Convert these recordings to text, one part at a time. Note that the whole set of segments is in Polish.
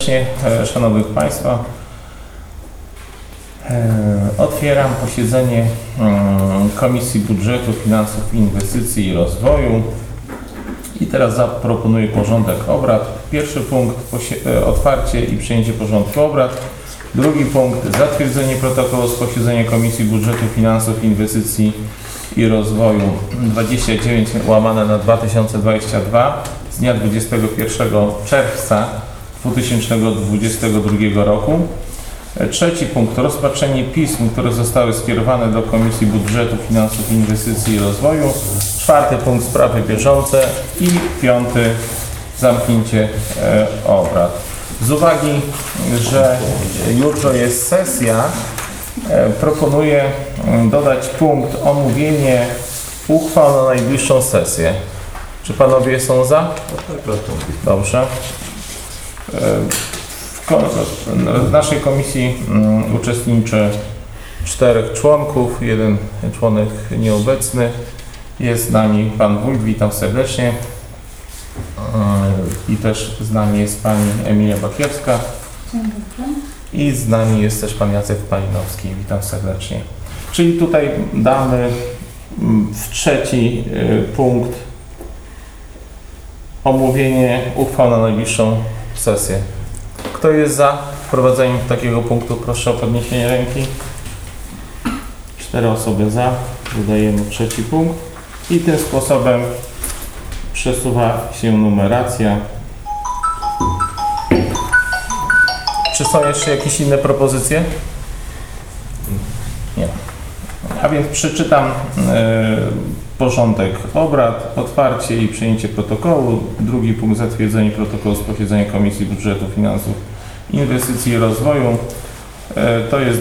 serdecznie, szanownych Państwa. Otwieram posiedzenie Komisji Budżetu, Finansów, Inwestycji i Rozwoju. I teraz zaproponuję porządek obrad. Pierwszy punkt otwarcie i przyjęcie porządku obrad. Drugi punkt zatwierdzenie protokołu z posiedzenia Komisji Budżetu, Finansów, Inwestycji i Rozwoju 29/2022 z dnia 21 czerwca 2022 roku. Trzeci punkt rozpatrzenie pism, które zostały skierowane do Komisji Budżetu, Finansów, Inwestycji i Rozwoju. Czwarty punkt sprawy bieżące i piąty zamknięcie obrad. Z uwagi, że jutro jest sesja, proponuję dodać punkt omówienie uchwał na najbliższą sesję. Czy panowie są za? Dobrze. W naszej komisji uczestniczy 4 członków, 1 członek nieobecny. Jest z nami pan wójt, witam serdecznie. I też z nami jest pani Emilia Bakiewska. Dzień dobry. I z nami jest też pan Jacek Palinowski, witam serdecznie. Czyli tutaj damy w trzeci punkt omówienie uchwał na najbliższą sesję. Kto jest za wprowadzeniem takiego punktu? Proszę o podniesienie ręki. 4 osoby za. Dodajemy trzeci punkt. I tym sposobem przesuwa się numeracja. Czy są jeszcze jakieś inne propozycje? Nie. A więc przeczytam porządek obrad, otwarcie i przyjęcie protokołu. Drugi punkt zatwierdzenie protokołu z posiedzenia Komisji Budżetu, Finansów, Inwestycji i Rozwoju. To jest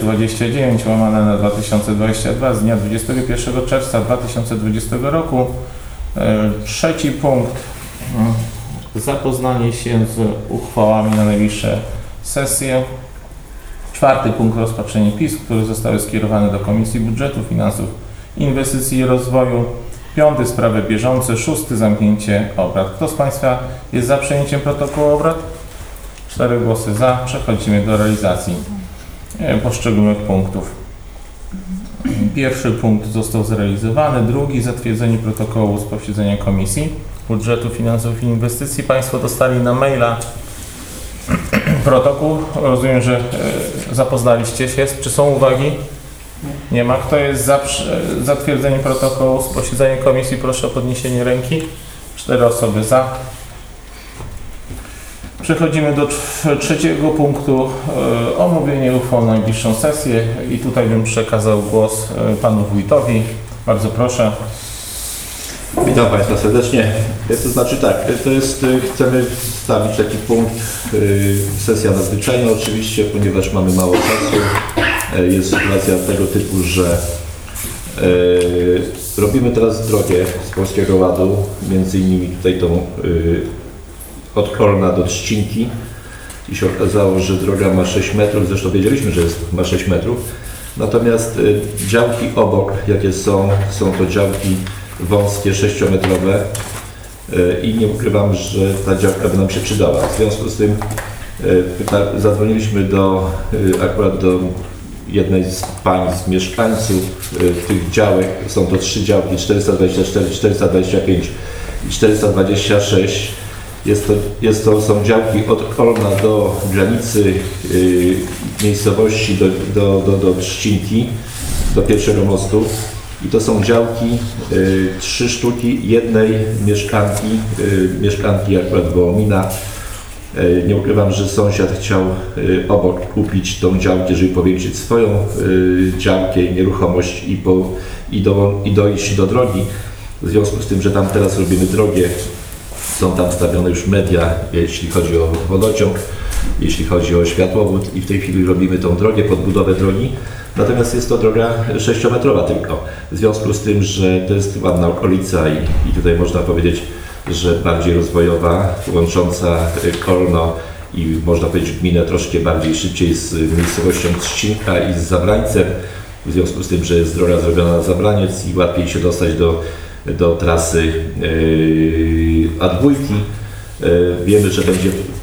29/2022 z dnia 21 czerwca 2020 roku. Trzeci punkt zapoznanie się z uchwałami na najbliższe sesje. Czwarty punkt rozpatrzenie pism, które zostały skierowane do Komisji Budżetu, Finansów, Inwestycji i Rozwoju. Piąty sprawy bieżące. Szósty zamknięcie obrad. Kto z Państwa jest za przyjęciem protokołu obrad? 4 głosy za. Przechodzimy do realizacji poszczególnych punktów. Pierwszy punkt został zrealizowany. Drugi zatwierdzenie protokołu z posiedzenia Komisji Budżetu, Finansów i Inwestycji. Państwo dostali na maila protokół. Rozumiem, że zapoznaliście się. Czy są uwagi? Nie ma. Kto jest za zatwierdzeniem protokołu z posiedzenia Komisji? Proszę o podniesienie ręki. 4 osoby za. Przechodzimy do trzeciego punktu, omówienie uchwał na najbliższą sesję i tutaj bym przekazał głos panu wójtowi. Bardzo proszę. Witam Państwa serdecznie. To znaczy tak, chcemy wstawić taki punkt, sesja nadzwyczajna oczywiście, ponieważ mamy mało czasu. Jest sytuacja tego typu, że robimy teraz drogę z Polskiego Ładu, między innymi tutaj tą od Kolna do Trzcinki i się okazało, że droga ma 6 metrów, zresztą wiedzieliśmy, że ma 6 metrów, natomiast działki obok, jakie są to działki wąskie, 6-metrowe i nie ukrywam, że ta działka by nam się przydała. W związku z tym zadzwoniliśmy akurat do jednej z pań, z mieszkańców tych działek, są to 3 działki, 424, 425 i 426. Są działki od Kolna do granicy miejscowości do Trzcinki, do pierwszego mostu. I to są działki, 3 sztuki jednej mieszkanki akurat Wołomina. Nie ukrywam, że sąsiad chciał obok kupić tą działkę, żeby powiększyć swoją działkę i nieruchomość i dojść do drogi. W związku z tym, że tam teraz robimy drogę, są tam wstawione już media, jeśli chodzi o wodociąg, jeśli chodzi o światłowód i w tej chwili robimy tą drogę, podbudowę drogi. Natomiast jest to droga 6-metrowa tylko. W związku z tym, że to jest ładna okolica i tutaj można powiedzieć, że bardziej rozwojowa, łącząca Kolno i można powiedzieć gminę troszkę bardziej szybciej z miejscowością Trzcinka i z Zabrańcem. W związku z tym, że jest droga zrobiona na Zabraniec i łatwiej się dostać do trasy A2. Wiemy, że będzie w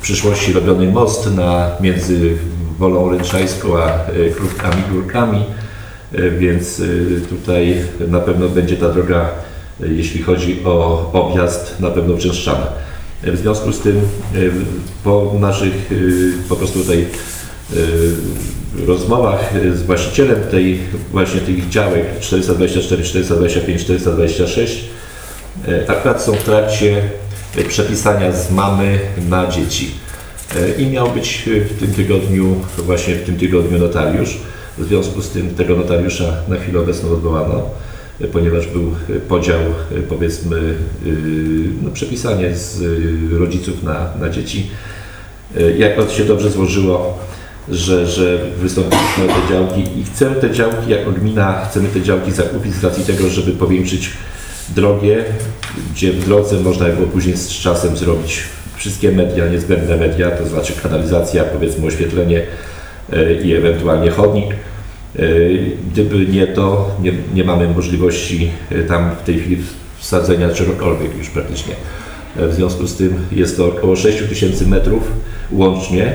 przyszłości robiony most między Wolą Ręczańską a Krówkami Górkami, więc tutaj na pewno będzie ta droga, jeśli chodzi o objazd, na pewno brzęszczana. W związku z tym po naszych po prostu tutaj rozmowach z właścicielem tych działek 424, 425, 426 akurat są w trakcie przepisania z mamy na dzieci i miał być w tym tygodniu notariusz. W związku z tym tego notariusza na chwilę obecną odwołano, ponieważ był podział, powiedzmy, przepisanie z rodziców na dzieci. Jak się dobrze złożyło, że wystąpiliśmy o te działki i chcemy te działki, jako gmina, chcemy te działki zakupić z racji tego, żeby powiększyć drogę, gdzie w drodze można było później z czasem zrobić wszystkie media, niezbędne media, to znaczy kanalizacja, powiedzmy oświetlenie i ewentualnie chodnik. Gdyby nie to, nie mamy możliwości tam w tej chwili wsadzenia czegokolwiek już praktycznie. W związku z tym jest to około 6000 metrów łącznie.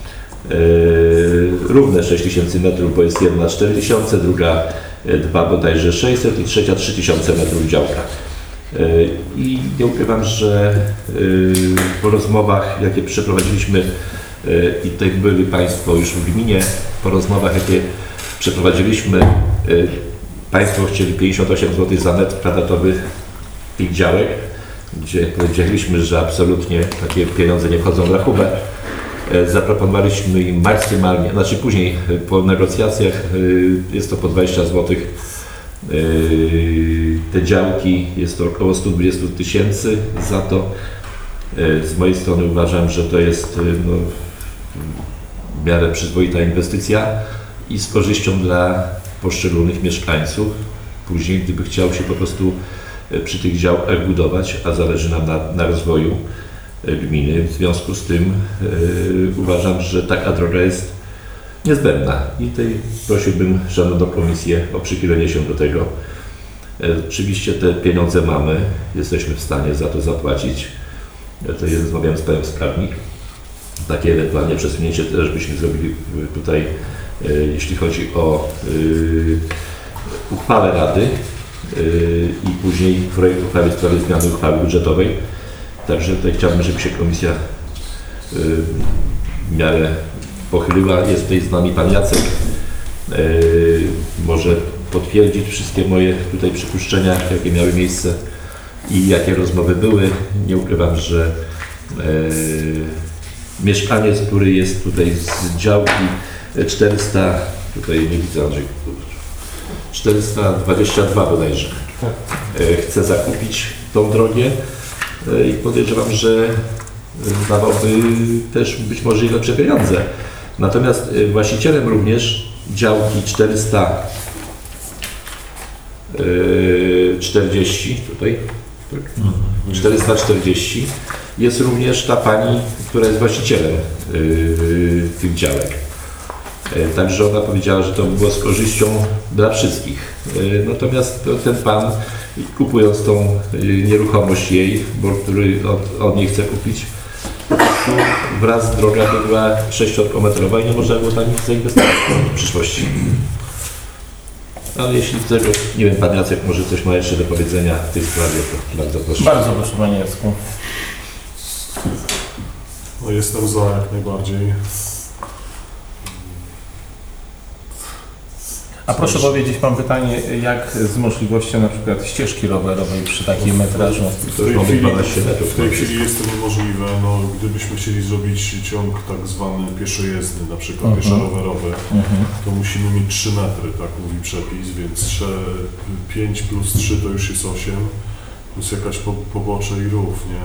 Równe 6000 metrów, bo jest jedna 4000, druga 2 bodajże 600 i trzecia 3000 metrów działka. I nie ukrywam, że po rozmowach, jakie przeprowadziliśmy i tutaj byli Państwo już w gminie, po rozmowach, jakie przeprowadziliśmy, Państwo chcieli 58 zł za metr kwadratowy tych działek, gdzie powiedzieliśmy, że absolutnie takie pieniądze nie wchodzą w rachubę. Zaproponowaliśmy im maksymalnie, znaczy później po negocjacjach jest to po 20 zł. Te działki jest to około 120 000 za to. Z mojej strony uważam, że to jest w miarę przyzwoita inwestycja i z korzyścią dla poszczególnych mieszkańców. Później, gdyby chciał się po prostu przy tych działkach budować, a zależy nam na rozwoju gminy. W związku z tym uważam, że taka droga jest niezbędna i tutaj prosiłbym Szanowną Komisję o przychylenie się do tego. Oczywiście te pieniądze mamy, jesteśmy w stanie za to zapłacić. To jest, rozmawiałem z panem skarbnik. Takie ewentualnie przesunięcie też byśmy zrobili tutaj, jeśli chodzi o uchwałę Rady i później projekt uchwały w sprawie zmiany uchwały budżetowej. Także tutaj chciałbym, żeby się Komisja w miarę pochyliła. Jest tutaj z nami pan Jacek. Może potwierdzić wszystkie moje tutaj przypuszczenia, jakie miały miejsce i jakie rozmowy były. Nie ukrywam, że mieszkaniec, który jest tutaj z działki 400, tutaj nie widzę, Andrzej, 422 bodajże, chce zakupić tą drogę i podejrzewam, że dawałby też być może i lepsze pieniądze. Natomiast właścicielem również działki 440 tutaj, tak? 440 jest również ta pani, która jest właścicielem tych działek. Także ona powiedziała, że to było z korzyścią dla wszystkich. Natomiast ten pan, kupując tą nieruchomość jej, bo który od niej chce kupić, wraz droga to była 6-metrowa i nie można było na nich zainwestować w przyszłości. Ale jeśli tego, nie wiem, pan Jacek może coś ma jeszcze do powiedzenia w tej sprawie, to bardzo proszę. Bardzo proszę, panie Jacku. No jestem za jak najbardziej. A proszę powiedzieć, mam pytanie, jak z możliwością na przykład ścieżki rowerowej przy takim metrażu? To już mamy 12 metrów. W tej chwili jest to niemożliwe. No, gdybyśmy chcieli zrobić ciąg tak zwany pieszojezdny, na przykład pieszo-rowerowy, to musimy mieć 3 metry, tak mówi przepis, więc 5 plus 3 to już jest 8, plus jakaś pobocze i rów, nie?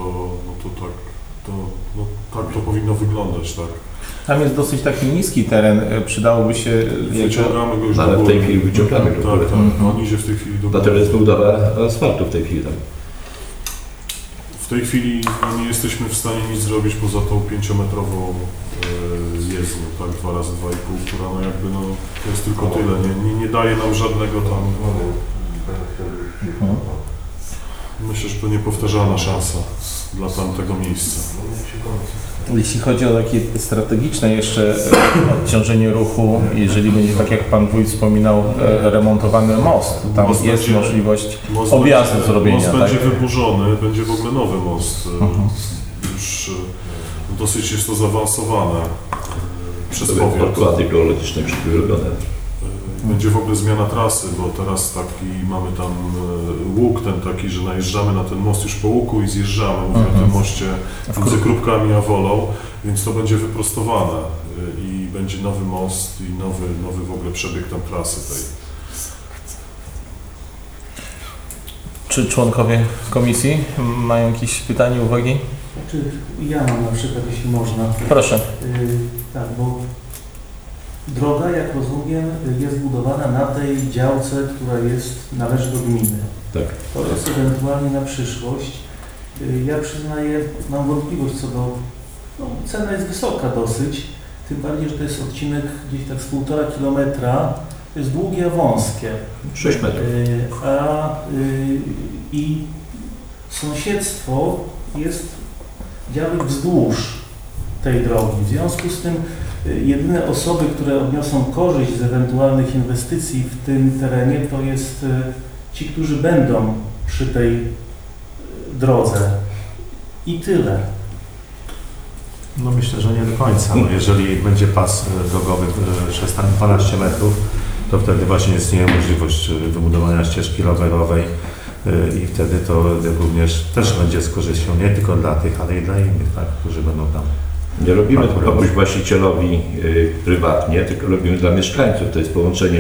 Tak to powinno wyglądać, tak? Tam jest dosyć taki niski teren, przydałoby się... Wyciągamy go już do Ale w góry. tej chwili wyciągamy go. Tak, on idzie w tej chwili do góry. Dlatego jest budowa asfaltu w tej chwili tam. W tej chwili nie jesteśmy w stanie nic zrobić poza tą 5-metrową jezdnią, tak, 2 razy 2,5, która no jakby no, to jest tylko tyle, nie daje nam żadnego tam... Myślę, że to niepowtarzalna szansa. dla tamtego miejsca. Jeśli chodzi o takie strategiczne jeszcze odciążenie ruchu, jeżeli będzie, tak jak Pan Wójt wspominał, remontowany most, tam Most jest będzie- możliwość objazdu zrobienia. Most tak? będzie wyburzony, będzie w ogóle nowy most. Już dosyć jest to zaawansowane przez powiat. Podkłady geologiczne już były robione. Będzie w ogóle zmiana trasy, bo teraz mamy tam łuk ten taki, że najeżdżamy na ten most już po łuku i zjeżdżamy, mówię o tym moście między Krupkami a Wolą, więc to będzie wyprostowane i będzie nowy most i nowy w ogóle przebieg tam trasy tej. Czy członkowie komisji mają jakieś pytania, uwagi? Znaczy, ja mam na przykład, jeśli można. Proszę. Tak, bo droga, jak rozumiem, jest budowana na tej działce, która należy do gminy. Tak. To jest ewentualnie na przyszłość. Ja przyznaję, mam wątpliwość co do... No, cena jest wysoka dosyć, tym bardziej, że to jest odcinek gdzieś tak z 1,5 kilometra. To jest długie, a wąskie. 6 metrów. I sąsiedztwo jest działek wzdłuż tej drogi. W związku z tym jedyne osoby, które odniosą korzyść z ewentualnych inwestycji w tym terenie, to jest ci, którzy będą przy tej drodze. I tyle. No myślę, że nie do końca. No, jeżeli będzie pas drogowy 12 metrów, to wtedy właśnie istnieje możliwość wybudowania ścieżki rowerowej i wtedy to również też będzie z korzyścią nie tylko dla tych, ale i dla innych, tak, którzy będą tam. Nie robimy to komuś właścicielowi prywatnie, tylko robimy dla mieszkańców. To jest połączenie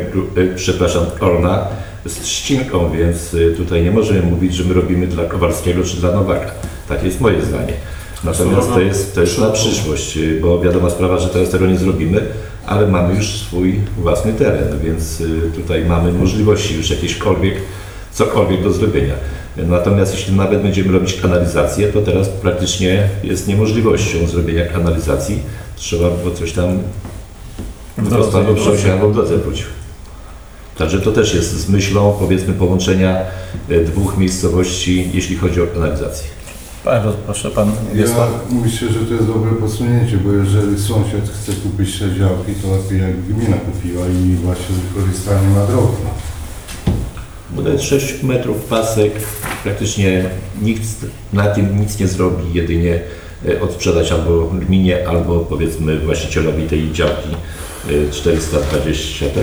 Orna z Trzcinką, więc tutaj nie możemy mówić, że my robimy dla Kowalskiego czy dla Nowaka. Tak jest moje zdanie. Natomiast to jest na przyszłość, bo wiadoma sprawa, że teraz tego nie zrobimy, ale mamy już swój własny teren, więc tutaj mamy możliwości już cokolwiek do zrobienia. Natomiast jeśli nawet będziemy robić kanalizację, to teraz praktycznie jest niemożliwością zrobienia kanalizacji. Trzeba było coś tam albo w drodze wrócić. Także to też jest z myślą, powiedzmy, połączenia dwóch miejscowości, jeśli chodzi o kanalizację. Bardzo proszę, Pan Wiesław. Ja myślę, że to jest dobre posunięcie, bo jeżeli sąsiad chce kupić te działki, to lepiej jak gmina kupiła i właśnie z wykorzystaniem na drogi. Bo to jest 6 metrów pasek, praktycznie nikt na tym nic nie zrobi, jedynie odsprzedać albo gminie, albo powiedzmy właścicielowi tej działki 420, tak?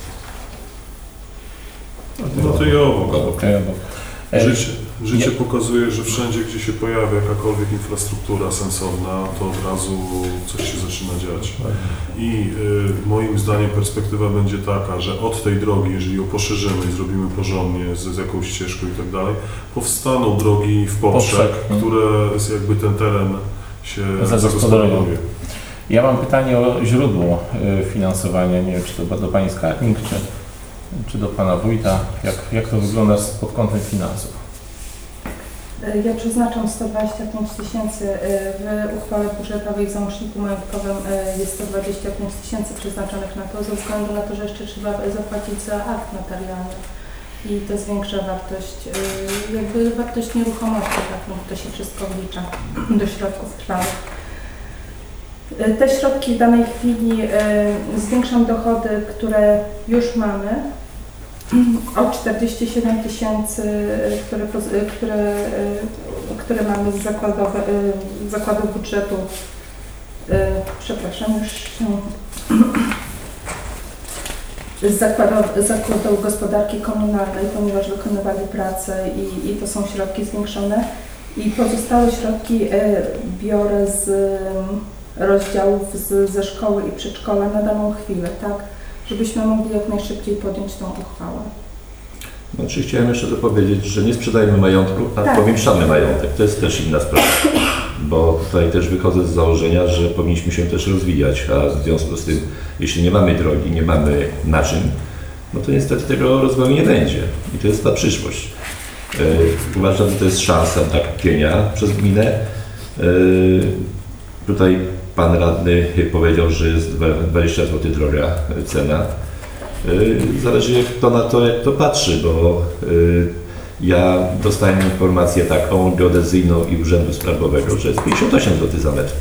No to i obok. Życie Nie. pokazuje, że wszędzie, gdzie się pojawia jakakolwiek infrastruktura sensowna, to od razu coś się zaczyna dziać. I moim zdaniem perspektywa będzie taka, że od tej drogi, jeżeli ją poszerzymy i zrobimy porządnie z jakąś ścieżką i tak dalej, powstaną drogi w poprzek, które jakby ten teren się zagospodaruje. Ja mam pytanie o źródło finansowania. Nie wiem, czy to do Pani Skarbnik, czy do Pana Wójta. Jak to wygląda pod kątem finansów? Ja przeznaczam 125 tysięcy w uchwale budżetowej w załączniku majątkowym jest 125 tysięcy przeznaczonych na to, ze względu na to, że jeszcze trzeba zapłacić za akt notarialny i to zwiększa wartość nieruchomości, tak, no, to się wszystko wlicza do środków trwałych. Te środki w danej chwili zwiększam dochody, które już mamy, o 47 tysięcy, które mamy z zakładu budżetu, przepraszam, już z zakładu gospodarki komunalnej, ponieważ wykonywali pracę i to są środki zwiększone. I pozostałe środki biorę z rozdziałów ze szkoły i przedszkola na daną chwilę, tak? Żebyśmy mogli jak najszybciej podjąć tą uchwałę. Znaczy chciałem jeszcze dopowiedzieć, że nie sprzedajemy majątku, a Tak. powiększamy majątek. To jest też inna sprawa, bo tutaj też wychodzę z założenia, że powinniśmy się też rozwijać, a w związku z tym, jeśli nie mamy drogi, nie mamy naczyń, no to niestety tego rozwoju nie będzie i to jest ta przyszłość. Uważam, że to jest szansa dla kupienia przez gminę. Tutaj Pan Radny powiedział, że jest 20 zł droga cena. Zależy jak kto na to patrzy, bo Ja dostałem informację taką geodezyjną i Urzędu Skarbowego, że jest 58 zł za metr.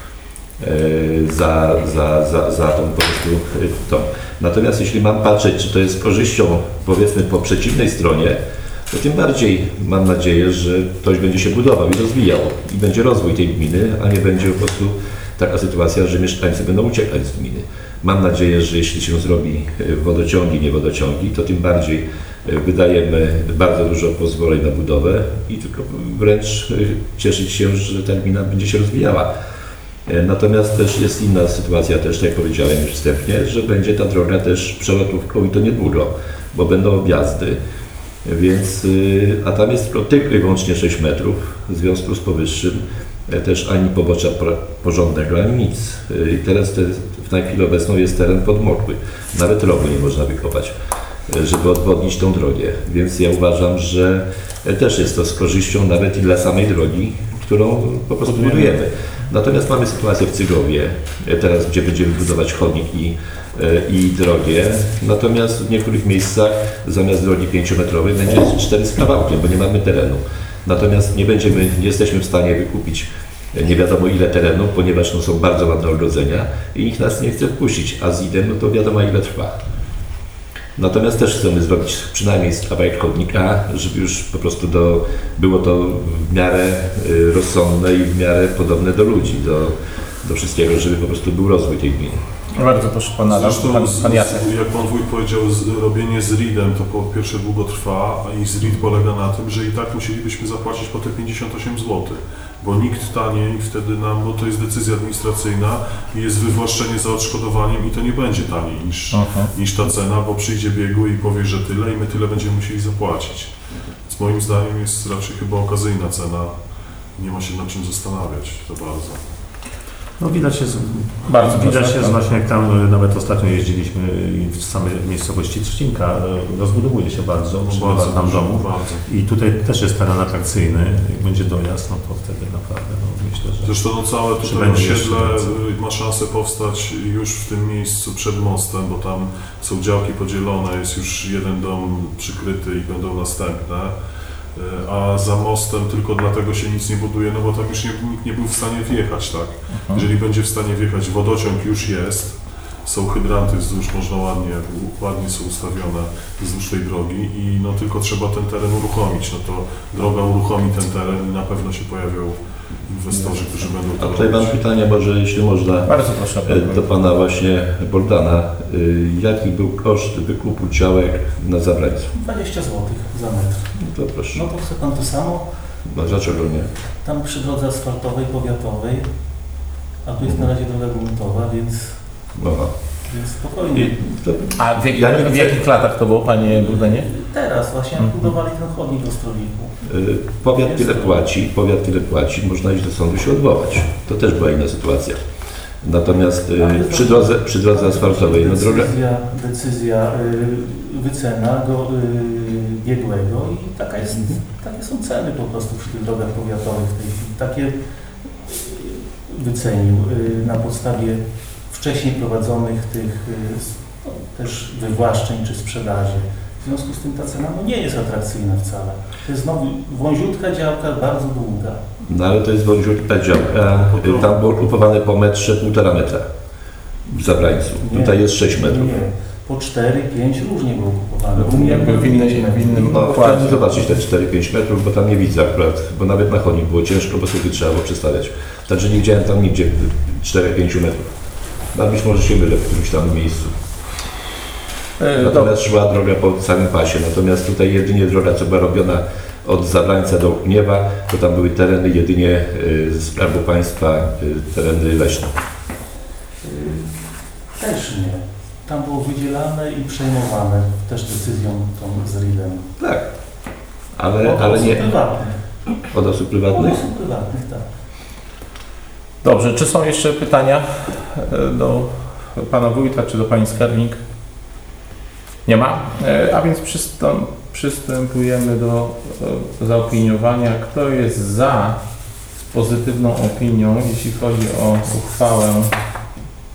Za tą po prostu tą. Natomiast jeśli mam patrzeć, czy to jest korzyścią, powiedzmy, po przeciwnej stronie, to tym bardziej mam nadzieję, że ktoś będzie się budował i rozwijał i będzie rozwój tej gminy, a nie będzie po prostu taka sytuacja, że mieszkańcy będą uciekać z gminy. Mam nadzieję, że jeśli się zrobi wodociągi, nie wodociągi, to tym bardziej wydajemy bardzo dużo pozwoleń na budowę i tylko wręcz cieszyć się, że ta gmina będzie się rozwijała. Natomiast też jest inna sytuacja, też tak jak powiedziałem już wstępnie, że będzie ta droga też przelotówką i to niedługo, bo będą objazdy. Więc, a tam jest tylko i wyłącznie 6 metrów, w związku z powyższym też ani pobocza porządnego, ani nic. I teraz w tej chwili obecną jest teren podmokły, nawet rowu nie można wykopać, żeby odwodnić tą drogę. Więc ja uważam, że też jest to z korzyścią nawet i dla samej drogi, którą po prostu budujemy. Natomiast mamy sytuację w Cygowie, teraz gdzie będziemy budować chodnik i drogie, natomiast w niektórych miejscach zamiast drogi 5-metrowej będzie 4 z kawałkiem, bo nie mamy terenu. Natomiast nie jesteśmy w stanie wykupić nie wiadomo ile terenu, ponieważ są bardzo ładne ogrodzenia i nikt nas nie chce wpuścić, a z idem to wiadomo ile trwa. Natomiast też chcemy zrobić przynajmniej kawałek chodnika, żeby już po prostu było to w miarę rozsądne i w miarę podobne do ludzi, do wszystkiego, żeby po prostu był rozwój tej gminy. Bardzo proszę pana, pan Jacek. Jak pan wójt powiedział, robienie z RID-em to po pierwsze długo trwa i z RID polega na tym, że i tak musielibyśmy zapłacić po te 58 zł, bo nikt taniej wtedy nam, bo to jest decyzja administracyjna i jest wywłaszczenie za odszkodowaniem i to nie będzie taniej niż ta cena, bo przyjdzie biegły i powie, że tyle i my tyle będziemy musieli zapłacić. Więc moim zdaniem jest raczej chyba okazyjna cena, nie ma się nad czym zastanawiać za bardzo. No widać jest proszę. właśnie jak tam nawet ostatnio jeździliśmy i w samej miejscowości Trzcinka rozbudowuje się bardzo, przybywa tam domu i tutaj też jest teren atrakcyjny, jak będzie dojazd, no to wtedy naprawdę myślę, że... Zresztą całe tutaj osiedle ma szansę powstać już w tym miejscu przed mostem, bo tam są działki podzielone, jest już jeden dom przykryty i będą następne. A za mostem tylko dlatego się nic nie buduje, no bo tam już nikt nie był w stanie wjechać, tak? Jeżeli będzie w stanie wjechać, wodociąg już jest, są hydranty wzdłuż, można ładnie są ustawione wzdłuż tej drogi i no tylko trzeba ten teren uruchomić, no to droga uruchomi ten teren i na pewno się pojawią inwestorzy, którzy będą to robić. A tutaj mam pytanie, może jeśli można, bardzo proszę, do pana właśnie Bogdana. Jaki był koszt wykupu działek na Zabrańcu? 20 zł za metr. No to proszę. No to chce pan to samo? No dlaczego nie? Tam przy drodze asfaltowej, powiatowej, a tu jest na razie droga gruntowa, więc spokojnie. A w jakich latach to było, panie Bogdanie? Teraz właśnie jak budowali ten chodnik w Ostrowiku. Powiat tyle płaci, można iść do sądu się odwołać. To też była inna sytuacja. Natomiast przy drodze asfaltowej, no droga... Decyzja wycena biegłego i takie są ceny po prostu przy tych drogach powiatowych w tej chwili. Takie wycenił na podstawie wcześniej prowadzonych tych też wywłaszczeń czy sprzedaży. W związku z tym ta cena nie jest atrakcyjna wcale. To jest znowu wąziutka działka, bardzo długa. No ale to jest wąziutka działka, tam było kupowane po metrze, 1,5 metra w Zabrańcu. Tutaj jest 6 metrów. Nie, po 4-5 różnie było kupowane. Jakby w innym chciałbym zobaczyć te 4-5 metrów, bo tam nie widzę akurat, bo nawet na chodnik było ciężko, bo sobie trzeba było przestawiać. Także nie widziałem tam nigdzie 4-5 metrów. No być może się mylę w którymś tam miejscu. Natomiast szła droga po całym pasie, natomiast tutaj jedynie droga, co była robiona od Zabrańca do Gniewa, to tam były tereny jedynie z Skarbu Państwa, tereny leśne. Też nie. Tam było wydzielane i przejmowane też decyzją tą z RID-em. Tak, ale nie od osób prywatnych? Od osób prywatnych, tak. Dobrze, czy są jeszcze pytania do pana wójta czy do pani skarbnik? Nie ma? A więc przystępujemy do zaopiniowania. Kto jest za pozytywną opinią, jeśli chodzi o uchwałę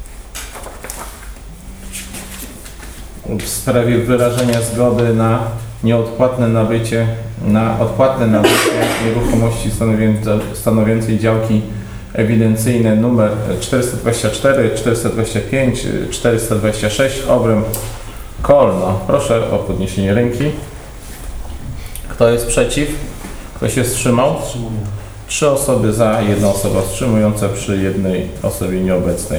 w sprawie wyrażenia zgody na na odpłatne nabycie nieruchomości stanowiącej działki ewidencyjne nr 424, 425, 426 obręb Kolno. Proszę o podniesienie ręki. Kto jest przeciw? Kto się wstrzymał? Wstrzymuję. 3 osoby za, 1 osoba wstrzymująca przy 1 osobie nieobecnej.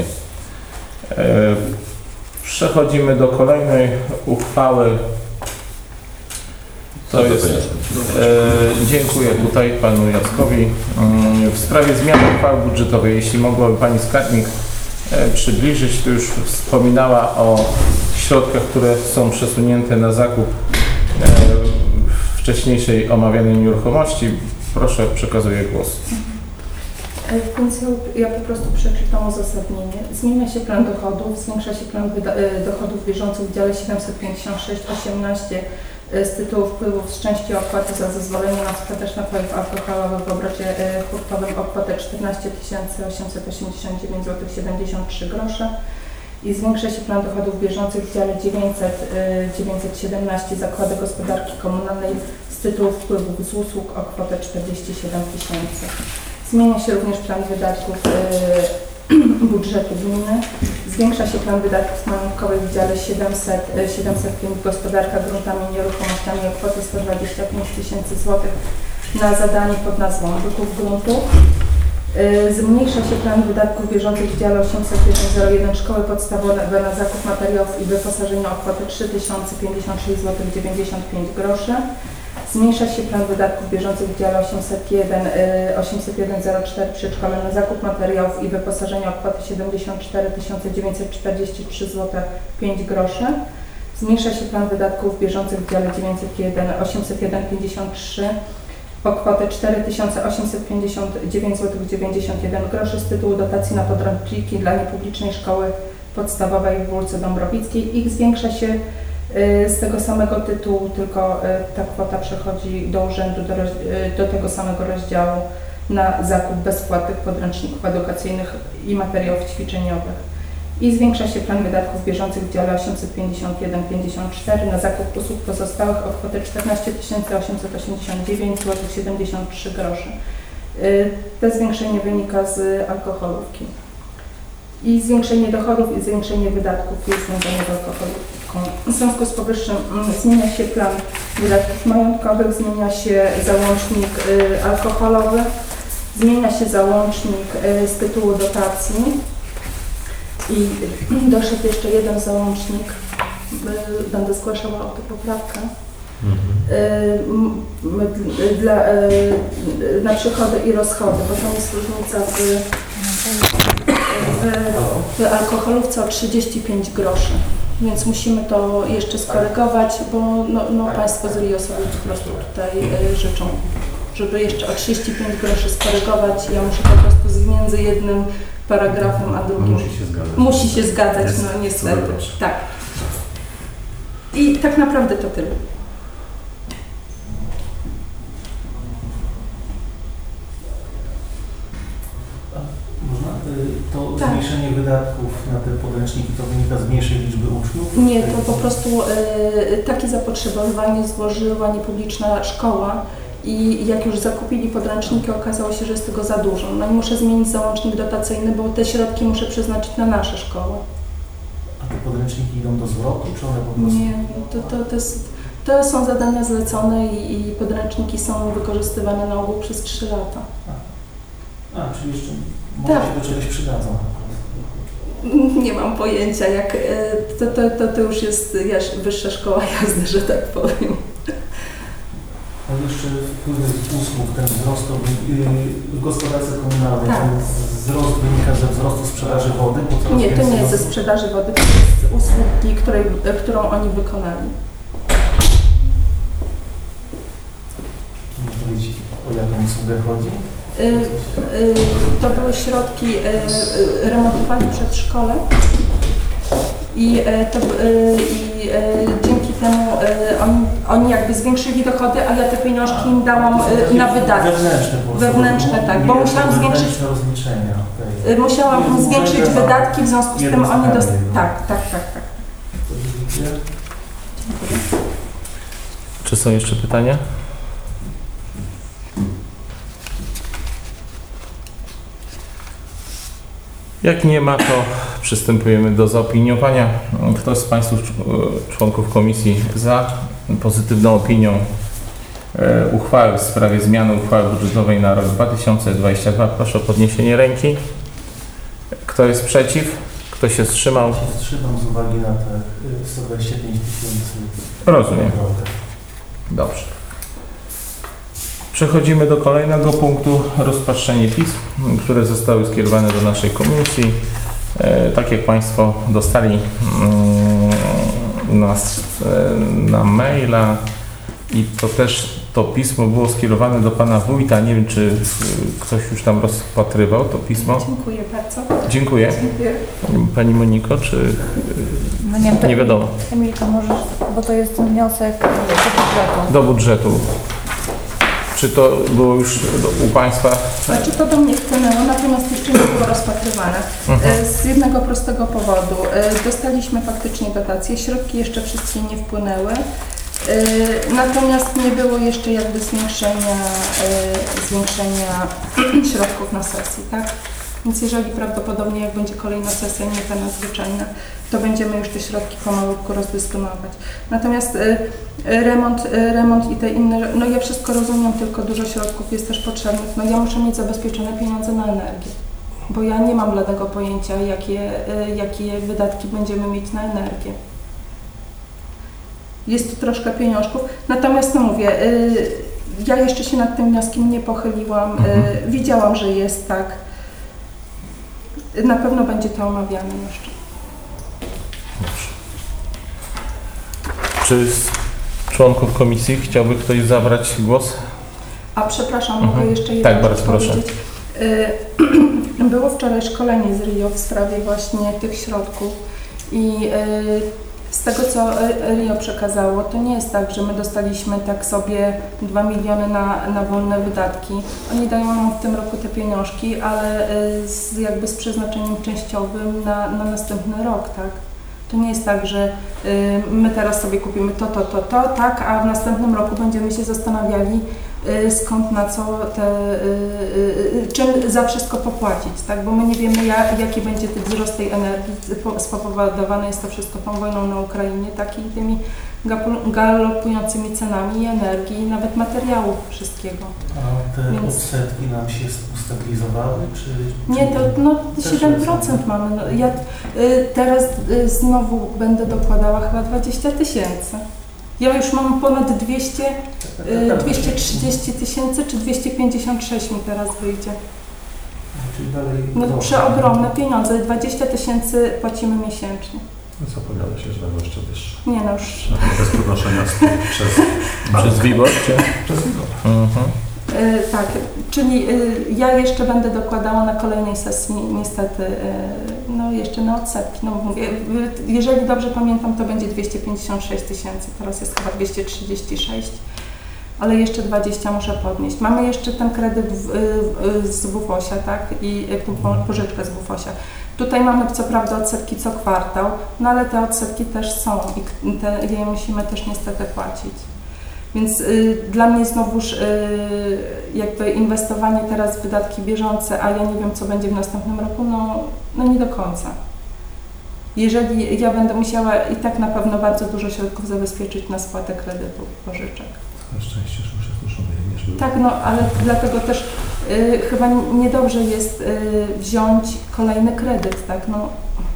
Przechodzimy do kolejnej uchwały. To jest, dziękuję tutaj panu Jackowi. W sprawie zmiany uchwały budżetowej, jeśli mogłaby pani skarbnik przybliżyć, to już wspominała o środkach, które są przesunięte na zakup wcześniejszej omawianej nieruchomości. Proszę, przekazuję głos. Więc ja po prostu przeczytam uzasadnienie. Zmienia się plan dochodów, zwiększa się plan dochodów bieżących w dziale 756.18 z tytułu wpływów z części opłaty za zezwolenie na sprzedaż napojów alkoholowych w obrocie hurtowym o kwotę 14 889 zł 73 grosze i zwiększa się plan dochodów bieżących w dziale 917 Zakłady Gospodarki Komunalnej z tytułu wpływów z usług o kwotę 47 000. Zmienia się również plan wydatków budżetu gminy. Zwiększa się plan wydatków majątkowych w dziale 705 Gospodarka gruntami i nieruchomościami o kwotę 125 000 zł na zadanie pod nazwą wykop gruntów. Zmniejsza się plan wydatków bieżących w dziale 801 Szkoły Podstawowe na zakup materiałów i wyposażenia o kwotę 3056 zł 95 groszy. Zmniejsza się plan wydatków bieżących w dziale 801.04 Przedszkole na zakup materiałów i wyposażenia o kwotę 74 943 zł 5 groszy. Zmniejsza się plan wydatków bieżących w dziale 801.53 o kwotę 4859 zł 91 groszy z tytułu dotacji na podręczniki dla niepublicznej szkoły podstawowej w Wólce Dąbrowickiej. Ich zwiększa się z tego samego tytułu, tylko ta kwota przechodzi do urzędu, do tego samego rozdziału na zakup bezpłatnych podręczników edukacyjnych i materiałów ćwiczeniowych. I zwiększa się plan wydatków bieżących w dziale 851.54 na zakup usług pozostałych o kwotę 14 889 zł 73 groszy. To zwiększenie wynika z alkoholówki. I zwiększenie dochodów i zwiększenie wydatków jest związane z alkoholówką. W związku z powyższym zmienia się plan wydatków majątkowych, zmienia się załącznik alkoholowy, zmienia się załącznik z tytułu dotacji i doszedł jeszcze jeden załącznik, będę zgłaszała autopoprawkę, na przychody i rozchody, bo tam jest różnica w alkoholówce o 35 groszy. Więc musimy to jeszcze skorygować, bo Państwo z RIO sobie po prostu tutaj życzą, żeby jeszcze o 35 groszy skorygować. Ja muszę po prostu między jednym paragrafem a drugim. Musi się zgadzać. Musi się zgadzać, no niestety. Tak. I tak naprawdę to tyle. Można to Tak. zmniejszenie wydatków na te podręczniki to wynika z mniejszej liczby uczniów? Nie, to po prostu takie zapotrzebowanie złożyła niepubliczna szkoła i jak już zakupili podręczniki, okazało się, że jest tego za dużo. No i muszę zmienić załącznik dotacyjny, bo te środki muszę przeznaczyć na nasze szkoły. A te podręczniki idą do zwrotu, czy one po prostu... Nie, to są zadania zlecone i podręczniki są wykorzystywane na ogół przez 3 lata. Czyli jeszcze może Tak. się do czegoś przydadzą. Nie mam pojęcia, jak to już jest wyższa szkoła jazdy, że tak powiem. A jeszcze wpływy usług, ten wzrost w gospodarce komunalnej, Tak. ten wzrost wynika ze wzrostu sprzedaży wody? Bo coraz Nie, to więcej nie jest ze osób- sprzedaży wody, to jest z usługi, którą oni wykonali. Można powiedzieć, o jaką usługę chodzi? To były środki remontowane przedszkole i dzięki temu oni jakby zwiększyli dochody, a ja te pieniążki im dałam na wydatki. Wewnętrzne po prostu. Wewnętrzne, tak, bo Nie musiałam wewnętrzne zwiększyć- rozliczenia. okej. Musiałam zwiększyć wydatki, w związku z tym oni Jednostronnie. Tak. To dziękuję. Czy Czy są jeszcze pytania? Jak nie ma, to przystępujemy do zaopiniowania. Ktoś z Państwa członków komisji za pozytywną opinią uchwały w sprawie zmiany uchwały budżetowej na rok 2022, proszę o podniesienie ręki. Kto jest przeciw? Kto się wstrzymał? Wstrzymam z uwagi na te 125 000. Rozumiem. Dobrze. Przechodzimy do kolejnego punktu. Rozpatrzenie pism, które zostały skierowane do naszej komisji. Tak jak Państwo dostali na maila i to też to pismo było skierowane do Pana Wójta. Nie wiem, czy ktoś już tam rozpatrywał to pismo. Dziękuję bardzo. Dziękuję. Dziękuję. Pani Moniko, czy No nie, nie wiadomo? Emilka, możesz, bo to jest wniosek do budżetu. Do budżetu. Czy to było już u Państwa? Znaczy to do mnie wpłynęło, natomiast jeszcze nie było rozpatrywane. Z jednego prostego powodu. Dostaliśmy faktycznie dotacje, środki jeszcze wszystkie nie wpłynęły. Natomiast nie było jeszcze jakby zwiększenia środków na sesji, tak? Więc jeżeli prawdopodobnie jak będzie kolejna sesja, nie ta nadzwyczajna, to będziemy już te środki pomalutku rozdysponować. Natomiast remont i te inne, no ja wszystko rozumiem, tylko dużo środków jest też potrzebnych. No ja muszę mieć zabezpieczone pieniądze na energię, bo ja nie mam bladego pojęcia, jakie wydatki będziemy mieć na energię. Jest tu troszkę pieniążków, natomiast no mówię, ja jeszcze się nad tym wnioskiem nie pochyliłam, widziałam, że jest tak. Na pewno będzie to omawiane jeszcze. Dobrze. Czy z członków komisji chciałby ktoś zabrać głos? A przepraszam, mogę jeszcze jedną Tak, bardzo rzecz proszę. powiedzieć. Było wczoraj szkolenie z RIO w sprawie właśnie tych środków i z tego, co RIO przekazało, to nie jest tak, że my dostaliśmy tak sobie 2 miliony na wolne wydatki. Oni dają nam w tym roku te pieniążki, ale jakby z przeznaczeniem częściowym na następny rok, tak? To nie jest tak, że my teraz sobie kupimy to, tak, a w następnym roku będziemy się zastanawiali, skąd, na co, czym za wszystko popłacić, tak? Bo my nie wiemy, jaki będzie ten wzrost tej energii, spowodowane jest to wszystko tą wojną na Ukrainie, tak? I tymi galopującymi cenami energii i nawet materiałów wszystkiego. A te Więc- odsetki nam się ustabilizowały, czy Nie, to no, Też 7% mamy. No, ja teraz znowu będę dokładała chyba 20 000. Ja już mam ponad 230 000, czy 256 mi teraz wyjdzie. Czyli dalej No drożej. przeogromne pieniądze, 20 000 płacimy miesięcznie. Zapowiada się, że będą jeszcze wyższe. Nie no już. Bez podnoszenia przez Przez WIBOR? Czy? Przez WIBOR. Tak, czyli ja jeszcze będę dokładała na kolejnej sesji niestety, no jeszcze na odsetki. No mówię, jeżeli dobrze pamiętam, to będzie 256 000, teraz jest chyba 236, ale jeszcze 20 muszę podnieść. Mamy jeszcze ten kredyt z WFOŚ-a, tak, i tą pożyczkę z WFOŚ-a. Tutaj mamy co prawda odsetki co kwartał, no ale te odsetki też są i je musimy też niestety płacić. Więc dla mnie znowuż jakby inwestowanie teraz w wydatki bieżące, a ja nie wiem, co będzie w następnym roku, no nie do końca. Jeżeli ja będę musiała i tak na pewno bardzo dużo środków zabezpieczyć na spłatę kredytów, pożyczek. Na szczęście, że już jest zmuszony, nie żeby... Tak, no ale dlatego też chyba niedobrze jest wziąć kolejny kredyt, tak, no.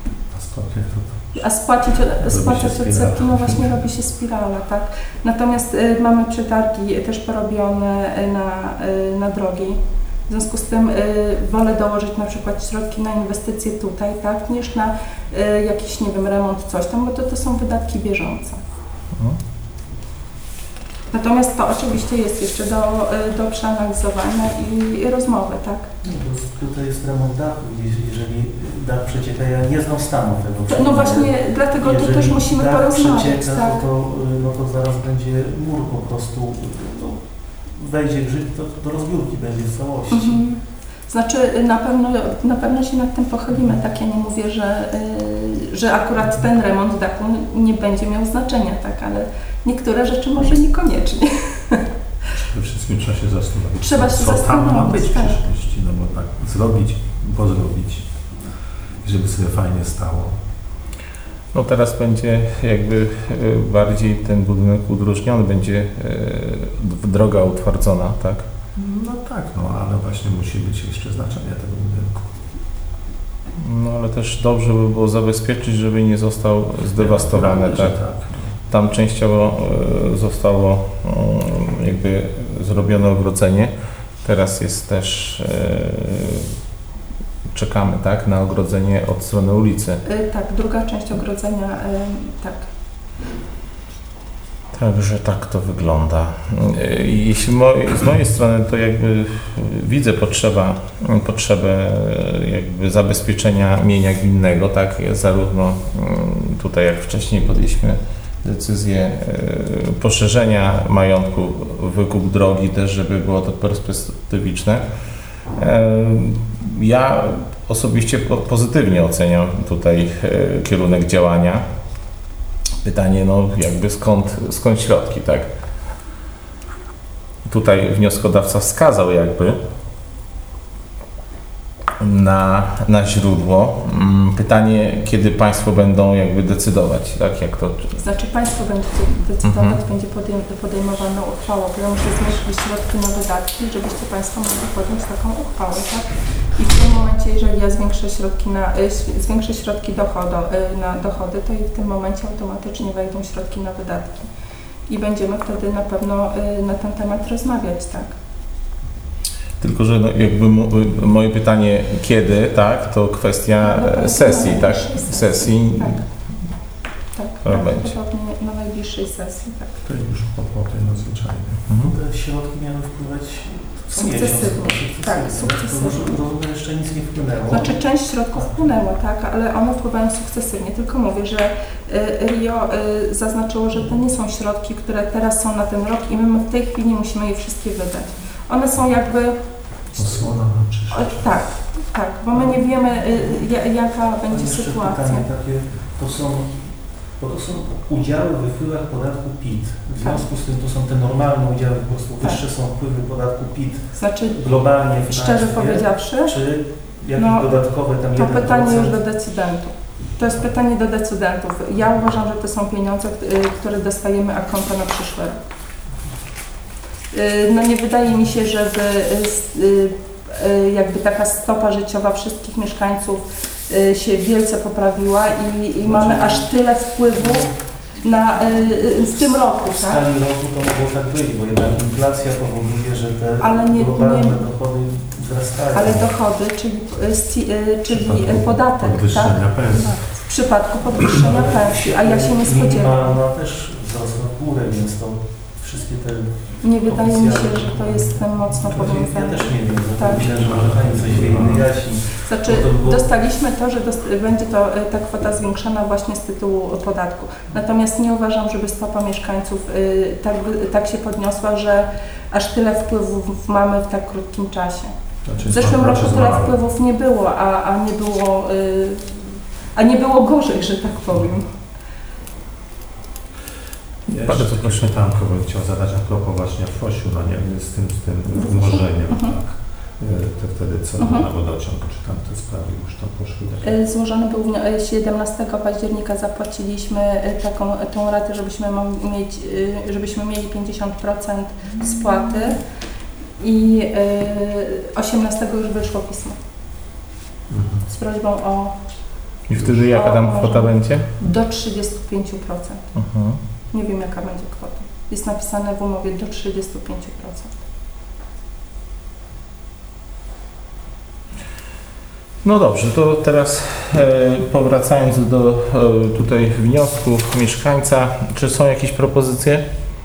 A spłacać odsetki, no właśnie robi się spirala, tak. Natomiast mamy przetargi też porobione na drogi. W związku z tym wolę dołożyć na przykład środki na inwestycje tutaj, tak, niż na jakiś, nie wiem, remont, coś tam, bo to są wydatki bieżące. Natomiast to oczywiście jest jeszcze do przeanalizowania i rozmowy, tak? No, bo tutaj jest remont dachu, jeżeli dach przecieka, ja nie znam stanu tego. No właśnie, dlatego tu też musimy dach porozmawiać, przecieka, tak? no to zaraz będzie mur po prostu, no, wejdzie grzyb, to do rozbiórki będzie w całości. Znaczy na pewno się nad tym pochylimy, tak? Ja nie mówię, że akurat ten remont dachu nie będzie miał znaczenia, tak, ale niektóre rzeczy może niekoniecznie. Przede wszystkim trzeba się zastanowić, Trzeba się co tam ma zastanowić, być w tak. przyszłości, no bo tak zrobić, pozrobić, żeby sobie fajnie stało. No teraz będzie jakby bardziej ten budynek udrożniony, będzie droga utwardzona, tak? No tak, no ale właśnie musi być jeszcze znaczenie tego budynku. No ale też dobrze by było zabezpieczyć, żeby nie został zdewastowany, Naturalnie, tak? że tak. Tam częściowo zostało jakby zrobione ogrodzenie. Teraz jest też czekamy, tak, na ogrodzenie od strony ulicy. Tak, druga część ogrodzenia, tak. Także tak to wygląda. Jeśli z mojej strony to jakby widzę potrzebę jakby zabezpieczenia mienia gminnego, tak, zarówno tutaj jak wcześniej podjęliśmy decyzję poszerzenia majątku, wykup drogi też, żeby było to perspektywiczne. Ja osobiście pozytywnie oceniam tutaj kierunek działania. Pytanie, no jakby skąd środki, tak? Tutaj wnioskodawca wskazał jakby na źródło. Pytanie, kiedy Państwo będą jakby decydować, tak? Jak to... Znaczy Państwo będziecie decydować, będzie podejmowana uchwała, która musi zmieścić środki na wydatki, żebyście Państwo mogli podjąć taką uchwałę, tak? I w tym momencie, jeżeli ja zwiększę środki na dochody, to i w tym momencie automatycznie wejdą środki na wydatki. I będziemy wtedy na pewno na ten temat rozmawiać, tak? Tylko, że no jakby moje pytanie, kiedy, tak? To kwestia sesji, tak? Sesji. Tak, będzie. prawdopodobnie na najbliższej sesji, tak. To już po tej nadzwyczajnej. Te środki miały wpływać co Sukcesywnie. miesiąc. Tak, To sukcesywnie. rozumiem, jeszcze nic nie wpłynęło. Znaczy część środków wpłynęła, tak, ale one wpływają sukcesywnie. Tylko mówię, że RIO zaznaczyło, że to nie są środki, które teraz są na ten rok i my w tej chwili musimy je wszystkie wydać. One są jakby... Osłona na przyszłość. Tak, bo my nie wiemy, jaka będzie Jeszcze sytuacja. pytanie takie, to są udziały we wpływach podatku PIT. W związku z tym to są te normalne udziały, po prostu Tak. wyższe są wpływy podatku PIT Znaczy, globalnie w szczerze państwie, powiedziawszy, czy jakieś No, dodatkowe tam to 1%? pytanie już do decydentów. To jest pytanie do decydentów. Ja uważam, że to są pieniądze, które dostajemy a konto na przyszły rok. No nie wydaje mi się, żeby jakby taka stopa życiowa wszystkich mieszkańców się wielce poprawiła i mamy aż tyle wpływów w tym roku, W tak? skali roku to mogło tak być, bo jednak inflacja powoduje, że te Ale nie- globalne dochody wzrastają. Ale dochody, czyli podatek, tak? Podwyższenia pensji. W przypadku podwyższenia pensji, a ja się nie spodziewam. Minimalna też wzrosła w górę, więc to wszystkie te... Nie wydaje mi się, że to jest mocno Ja powiązane. też nie wiem, Tak. myślę, że może Pani coś wyjaśni. Znaczy, Bo to było- dostaliśmy to, że będzie ta kwota zwiększona właśnie z tytułu podatku. Natomiast nie uważam, żeby stopa mieszkańców tak się podniosła, że aż tyle wpływów mamy w tak krótkim czasie. Znaczy, W zeszłym roku tyle zmarła. wpływów nie było, a nie było gorzej, że tak powiem. Ja Bardzo jeszcze proszę. takie pytanko bym chciał zadać a propos właśnie FOŚ-u, no nie wiem, z tym umorzeniem, tak. To wtedy co na wodociąg, czy tam te sprawy już tam poszły? Złożony był 17 października, zapłaciliśmy tą ratę, żebyśmy mieli 50% spłaty i 18 już wyszło pismo z prośbą o I wtedy jaka tam kwota będzie? do 35%. Nie wiem jaka będzie kwota. Jest napisane w umowie do 35%. No dobrze, to teraz powracając do tutaj wniosków mieszkańca, czy są jakieś propozycje?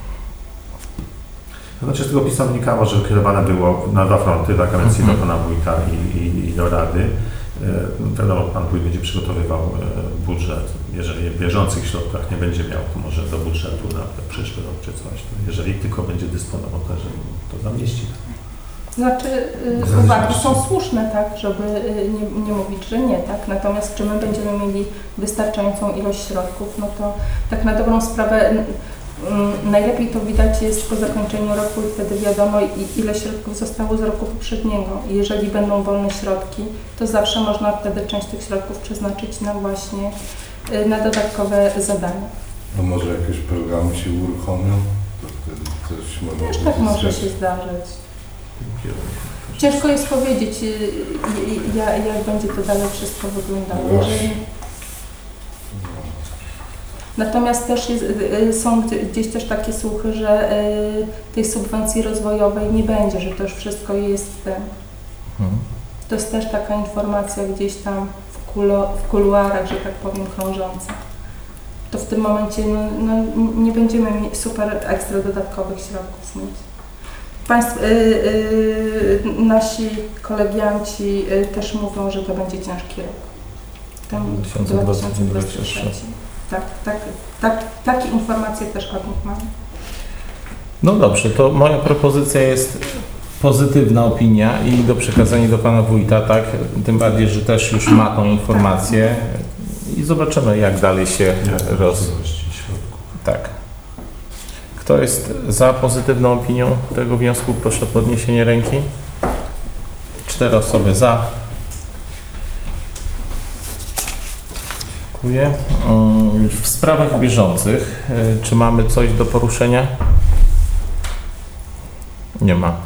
To znaczy z tego pisma wynikało, że kierowane było na dwa fronty, tak, a więc i do pana wójta i do rady. Wiadomo, pan wójt będzie przygotowywał budżet. Jeżeli w bieżących środkach nie będzie miał, to może do budżetu na przyszły rok czy coś. To jeżeli tylko będzie dysponował, to zamieści. Znaczy uwagi są słuszne, tak, żeby nie mówić, że nie, tak. Natomiast czy my będziemy mieli wystarczającą ilość środków, no to tak na dobrą sprawę najlepiej to widać jest po zakończeniu roku i wtedy wiadomo ile środków zostało z roku poprzedniego. I jeżeli będą wolne środki, to zawsze można wtedy część tych środków przeznaczyć na właśnie na dodatkowe zadania. A może jakieś programy się uruchomią? To wtedy coś może Też tak może się zdarzyć. Ciężko jest powiedzieć, jak będzie to dalej wszystko wyglądało. Jeżeli... Natomiast też są gdzieś też takie słuchy, że tej subwencji rozwojowej nie będzie, że to już wszystko jest w tym. To jest też taka informacja gdzieś tam w kuluarach, że tak powiem, krążąca. To w tym momencie nie będziemy super ekstra dodatkowych środków mieć. Nasi kolegianci też mówią, że to będzie ciężki rok. Ten 2023. Takie informacje też od nich mamy. No dobrze, to moja propozycja jest pozytywna opinia i do przekazania do Pana Wójta, tak? Tym bardziej, że też już ma tą informację i zobaczymy, jak dalej się Tak. Kto jest za pozytywną opinią tego wniosku? Proszę o podniesienie ręki. 4 osoby za. Dziękuję. W sprawach bieżących, czy mamy coś do poruszenia? Nie ma.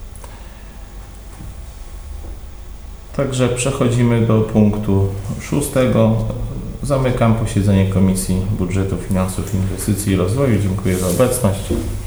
Także przechodzimy do punktu 6. Zamykam posiedzenie Komisji Budżetu, Finansów, Inwestycji i Rozwoju. Dziękuję za obecność.